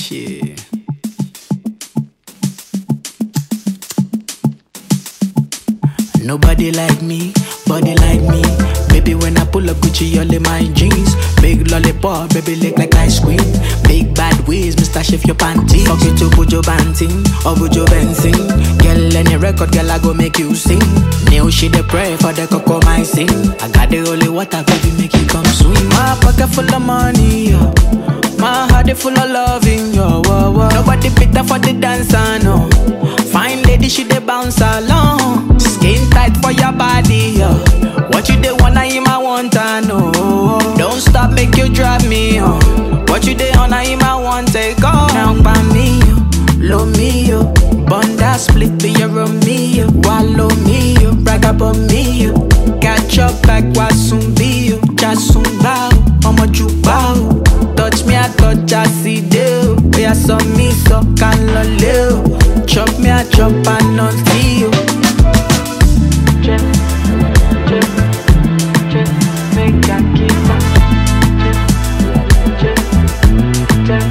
Shit. Nobody like me, body like me. Baby, when I pull up Gucci, all in my jeans. Big lollipop, baby, lick like ice cream. Big bad ways, Mr. Shift your panties. Fuck you to Bujo Banting or Bujo Benson. Girl, any record, girl, I go make you sing. New shit, they pray for the cocoa, my sing. I got the holy water, baby, make you come swim. My pocket full of money, yo. My heart is full of loving, yo. Whoa, whoa. Nobody better for the dancer, no. Fine lady, she dey bounce along. Skin tight for your body, yo. What you dey wanna him, I want to know. Don't stop, make you drive me on. What you dey on, him, I want take off. Now by me, yo, low me, yo. Bunda split, be your Romeo. Wallow me, yo, brag about me, yo. Catch up back, wasumbi, yo. Jasumba, I'ma jukba. Touch me, I touch, I see you. We are so me, so can loleo. Chop me, I chop, and not you. Check, check, check, make I keep on. Check, check, check,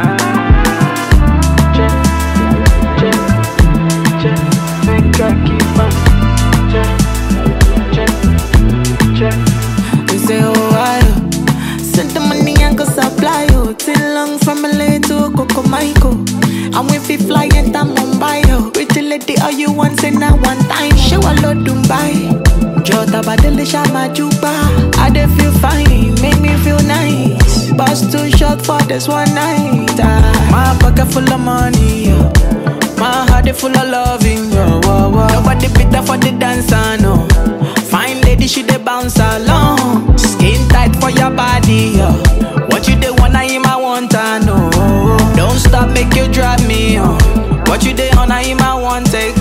check, check, check, make I keep on. Check, check, check. We say, oh, I send the money and go supply you. Till long from LA to Coco Michael. And we fi fly enter Mumbai, yo. Pretty lady, all you want, say now one time. Show a lot Dubai. Jota badele shama juba. I dey feel fine, make me feel nice. Boss too short for this one night. My pocket full of money, yo. My heart is full of loving, yo. Whoa, whoa. Nobody better for the dancer, no. Fine lady, she dey bounce along. Skin tight for your body, yo. What you dey wanna him, I want to know. Don't stop, make you drive me on. What you dey on, him, I want take